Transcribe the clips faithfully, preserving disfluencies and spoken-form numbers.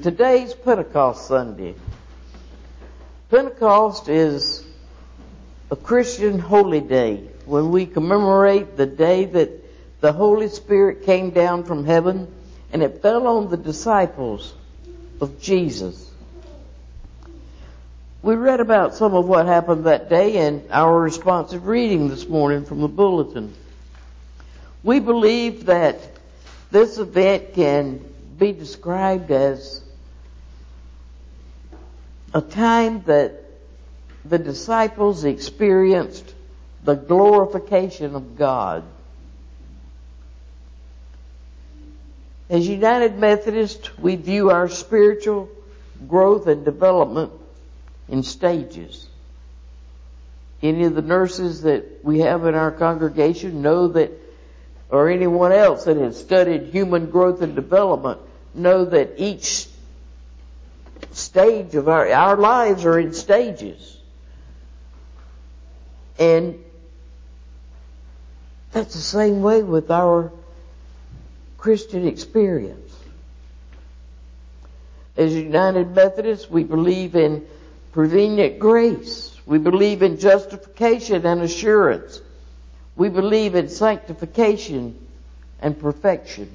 Today's Pentecost Sunday. Pentecost is a Christian holy day when we commemorate the day that the Holy Spirit came down from heaven and it fell on the disciples of Jesus. We read about some of what happened that day in our responsive reading this morning from the bulletin. We believe that this event can be described as a time that the disciples experienced the glorification of God. As United Methodists, we view our spiritual growth and development in stages. Any of the nurses that we have in our congregation know that, or anyone else that has studied human growth and development, know that each stage of our, our lives are in stages. And that's the same way with our Christian experience. As United Methodists, we believe in prevenient grace. We believe in justification and assurance. We believe in sanctification and perfection.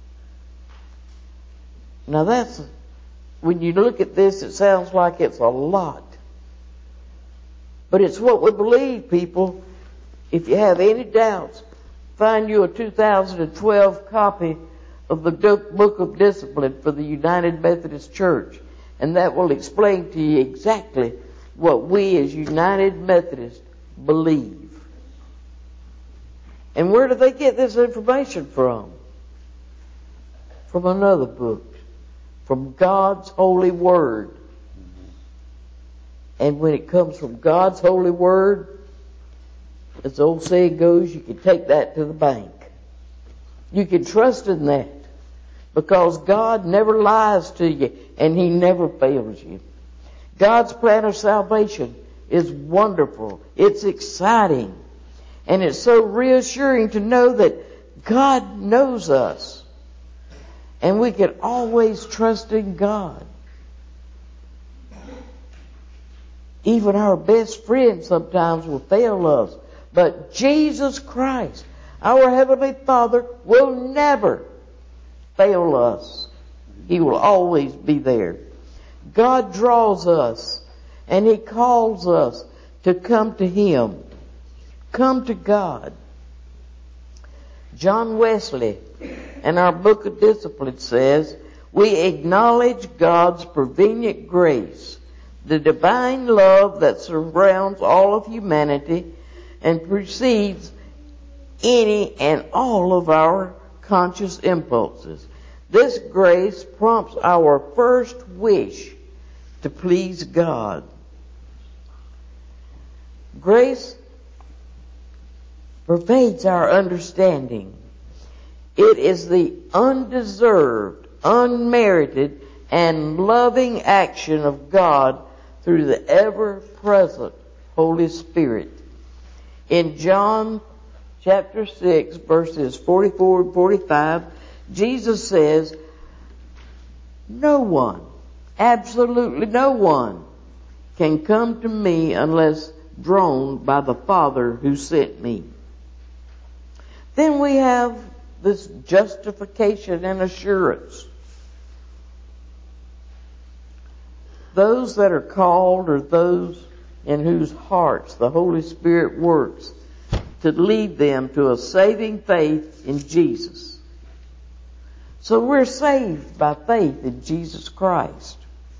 Now that's, when you look at this, it sounds like it's a lot. But it's what we believe, people. If you have any doubts, find you a two thousand twelve copy of the Book of Discipline for the United Methodist Church. And that will explain to you exactly what we as United Methodists believe. And where do they get this information from? From another book. From God's holy word. And when it comes from God's holy word, as the old saying goes, you can take that to the bank. You can trust in that. Because God never lies to you and He never fails you. God's plan of salvation is wonderful. It's exciting. And it's so reassuring to know that God knows us. And we can always trust in God. Even our best friends sometimes will fail us. But Jesus Christ, our Heavenly Father, will never fail us. He will always be there. God draws us and He calls us to come to Him. Come to God. John Wesley in our Book of Discipline says, we acknowledge God's prevenient grace, the divine love that surrounds all of humanity and precedes any and all of our conscious impulses. This grace prompts our first wish to please God. Grace pervades our understanding. It is the undeserved, unmerited, and loving action of God through the ever-present Holy Spirit. In John chapter six, verses forty-four and forty-five, Jesus says, no one, absolutely no one, can come to me unless drawn by the Father who sent me. Then we have this justification and assurance. Those that are called are those in whose hearts the Holy Spirit works to lead them to a saving faith in Jesus. So we're saved by faith in Jesus Christ.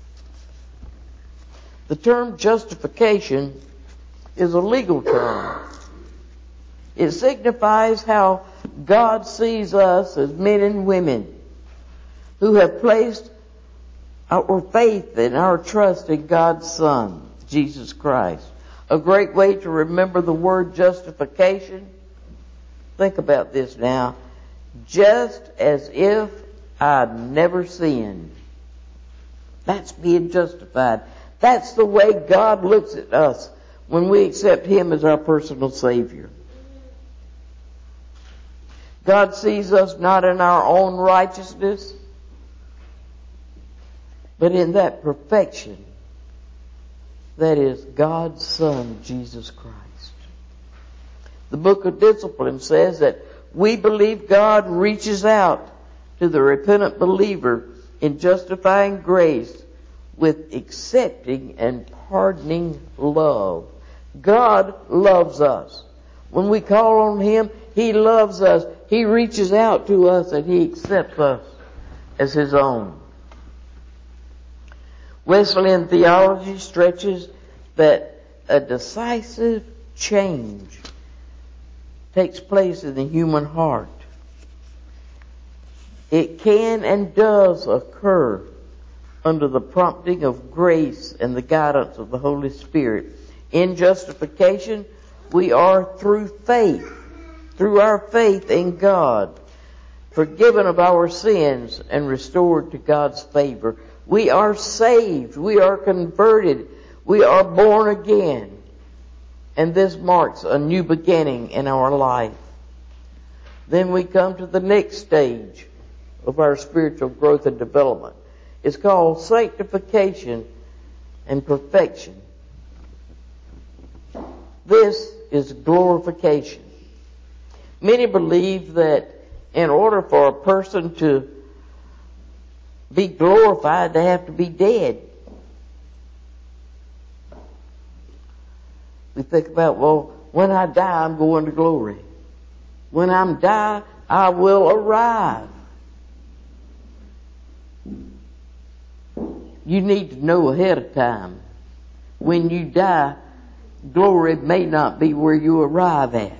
The term justification is a legal term. It signifies how God sees us as men and women who have placed our faith and our trust in God's Son, Jesus Christ. A great way to remember the word justification. Think about this now. Just as if I'd never sinned. That's being justified. That's the way God looks at us when we accept Him as our personal Savior. God sees us not in our own righteousness, but in that perfection that is God's Son, Jesus Christ. The Book of Discipline says that we believe God reaches out to the repentant believer in justifying grace with accepting and pardoning love. God loves us. When we call on Him, He loves us. He reaches out to us and He accepts us as His own. Wesleyan theology stretches that a decisive change takes place in the human heart. It can and does occur under the prompting of grace and the guidance of the Holy Spirit. In justification, we are through faith, through our faith in God, forgiven of our sins and restored to God's favor. We are saved. We are converted. We are born again. And this marks a new beginning in our life. Then we come to the next stage of our spiritual growth and development. It's called sanctification and perfection. This is glorification. Many believe that in order for a person to be glorified, they have to be dead. We think about, well, when I die, I'm going to glory. When I'm die, I will arrive. You need to know ahead of time. When you die, glory may not be where you arrive at.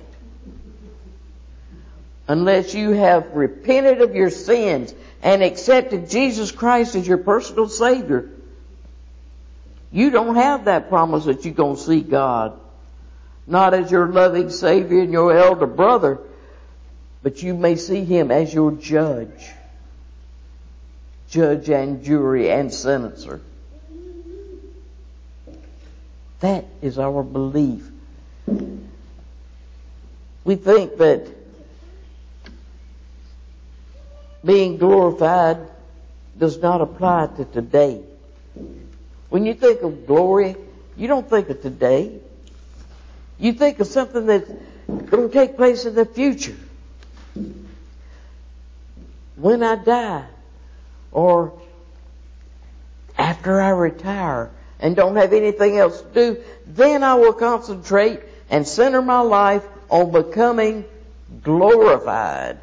Unless you have repented of your sins and accepted Jesus Christ as your personal Savior, you don't have that promise that you're going to see God. Not as your loving Savior and your elder brother, but you may see Him as your judge. Judge and jury and senator. That is our belief. We think that being glorified does not apply to today. When you think of glory, you don't think of today. You think of something that's going to take place in the future. When I die, or after I retire and don't have anything else to do, then I will concentrate and center my life on becoming glorified.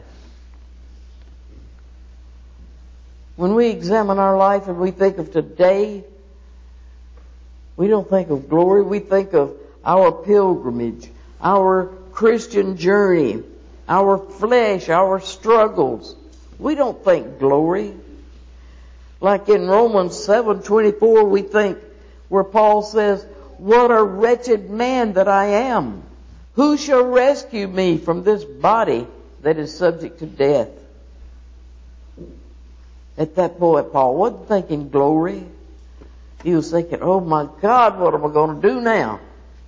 When we examine our life and we think of today, we don't think of glory. We think of our pilgrimage, our Christian journey, our flesh, our struggles. We don't think glory. Like in Romans seven twenty-four, we think where Paul says, "What a wretched man that I am! Who shall rescue me from this body that is subject to death?" At that point, Paul wasn't thinking glory. He was thinking, "Oh my God, what am I going to do now?"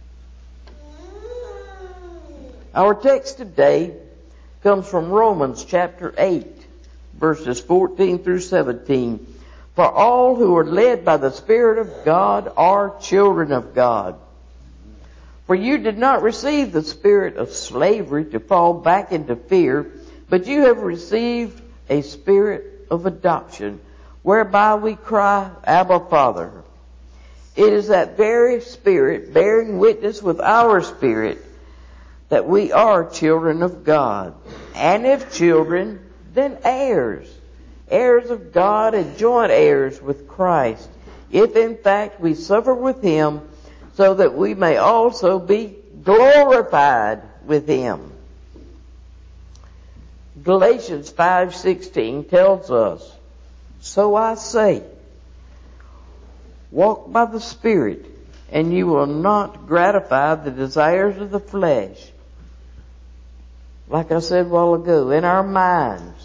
Our text today comes from Romans chapter eight, verses fourteen through seventeen. For all who are led by the Spirit of God are children of God. For you did not receive the spirit of slavery to fall back into fear, but you have received a spirit of adoption, whereby we cry, Abba, Father. It is that very Spirit bearing witness with our spirit that we are children of God. And if children, then heirs. Heirs of God and joint heirs with Christ. If in fact we suffer with Him, so that we may also be glorified with Him. Galatians five sixteen tells us, So I say, walk by the Spirit, and you will not gratify the desires of the flesh. Like I said a while ago, in our minds,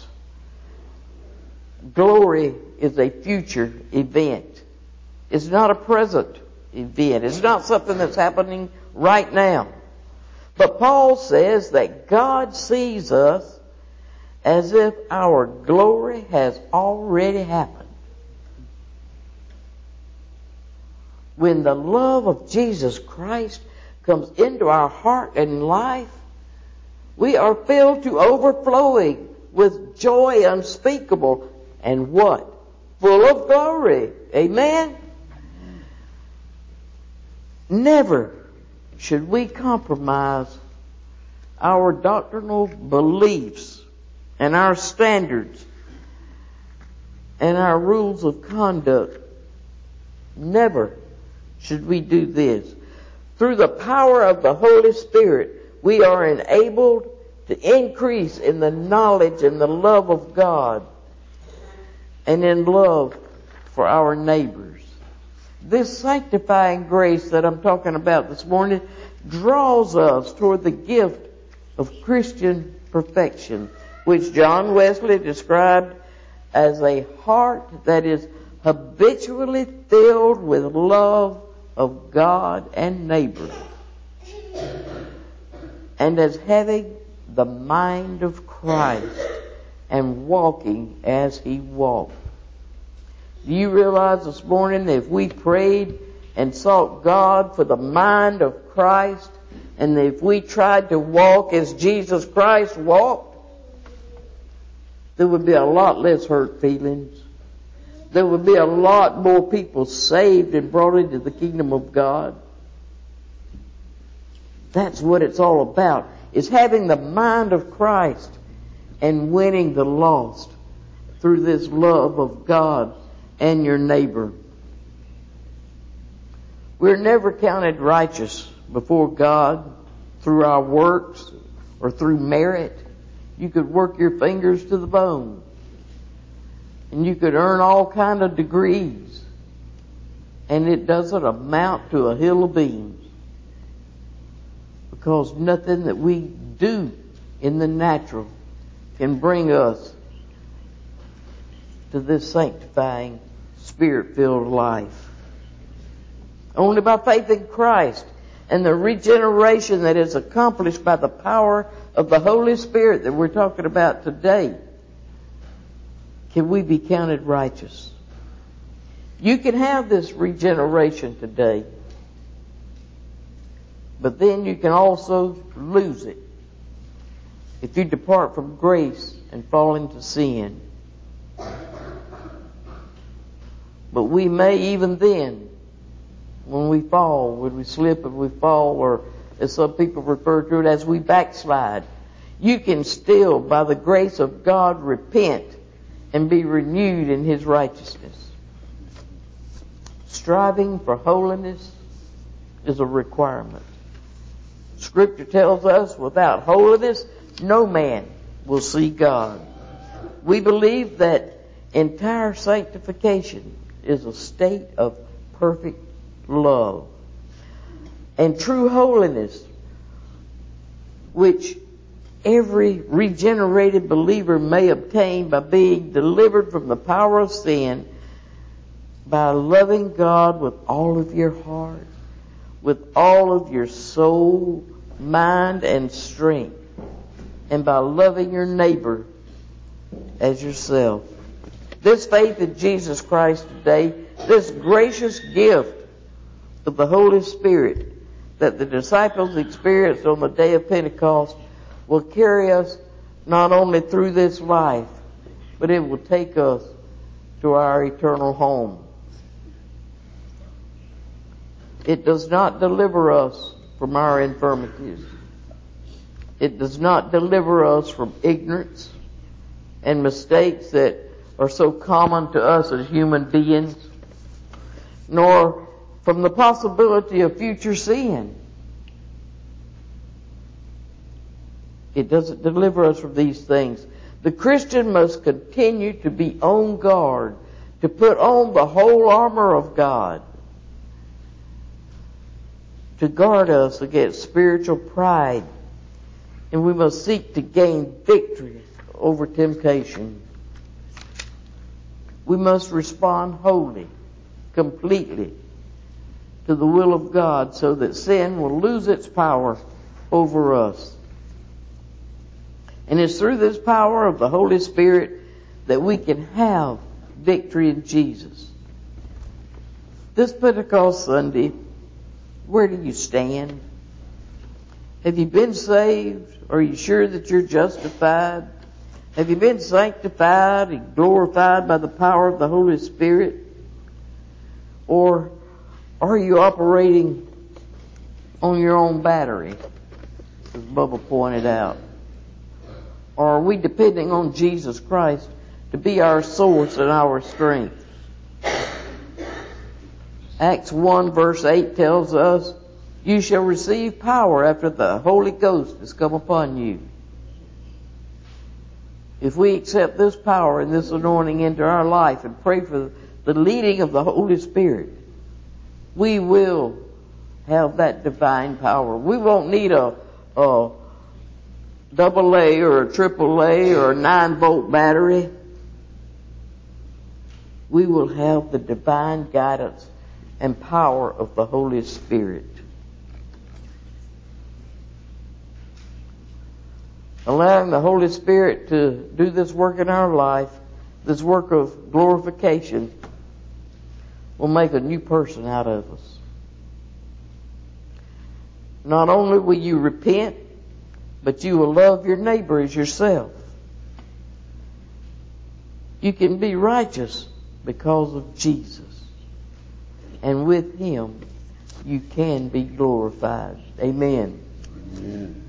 glory is a future event. It's not a present event. It's not something that's happening right now. But Paul says that God sees us as if our glory has already happened. when the love of Jesus Christ comes into our heart and life, we are filled to overflowing with joy unspeakable and what? Full of glory. Amen? Never should we compromise our doctrinal beliefs and our standards and our rules of conduct. Never should we do this. Through the power of the Holy Spirit, we are enabled to increase in the knowledge and the love of God and in love for our neighbors. This sanctifying grace that I'm talking about this morning draws us toward the gift of Christian perfection, which John Wesley described as a heart that is habitually filled with love of God and neighbor, and as having the mind of Christ and walking as He walked. Do you realize this morning that if we prayed and sought God for the mind of Christ, and if we tried to walk as Jesus Christ walked, there would be a lot less hurt feelings. There would be a lot more people saved and brought into the kingdom of God. That's what it's all about, is having the mind of Christ and winning the lost through this love of God and your neighbor. We're never counted righteous before God through our works or through merit. You could work your fingers to the bone, and you could earn all kind of degrees, and it doesn't amount to a hill of beans, because nothing that we do in the natural can bring us to this sanctifying, Spirit-filled life. Only by faith in Christ and the regeneration that is accomplished by the power of the Holy Spirit that we're talking about today can we be counted righteous. You can have this regeneration today, but then you can also lose it if you depart from grace and fall into sin. But we may even then, when we fall, when we slip and we fall, or as some people refer to it, as we backslide, you can still, by the grace of God, repent and be renewed in His righteousness. Striving for holiness is a requirement. Scripture tells us without holiness, no man will see God. We believe that entire sanctification is a state of perfect love. And true holiness, which every regenerated believer may obtain by being delivered from the power of sin, by loving God with all of your heart, with all of your soul, mind, and strength, and by loving your neighbor as yourself. This faith in Jesus Christ today, this gracious gift of the Holy Spirit that the disciples experienced on the day of Pentecost, will carry us not only through this life, but it will take us to our eternal home. It does not deliver us from our infirmities. It does not deliver us from ignorance and mistakes that are so common to us as human beings, nor from the possibility of future sin. It doesn't deliver us from these things. The Christian must continue to be on guard, to put on the whole armor of God, to guard us against spiritual pride, and we must seek to gain victory over temptation. We must respond wholly, completely to the will of God, so that sin will lose its power over us. And it's through this power of the Holy Spirit that we can have victory in Jesus. This Pentecost Sunday, where do you stand? Have you been saved? Are you sure that you're justified? Have you been sanctified and glorified by the power of the Holy Spirit? Or are you operating on your own battery, as Bubba pointed out? Or are we depending on Jesus Christ to be our source and our strength? Acts one verse eight tells us, you shall receive power after the Holy Ghost has come upon you. If we accept this power and this anointing into our life and pray for the leading of the Holy Spirit, we will have that divine power. We won't need a, a double A or a triple A or a nine volt battery. We will have the divine guidance and power of the Holy Spirit. Allowing the Holy Spirit to do this work in our life, this work of glorification, will make a new person out of us. Not only will you repent, but you will love your neighbor as yourself. You can be righteous because of Jesus. And with Him, you can be glorified. Amen. Amen.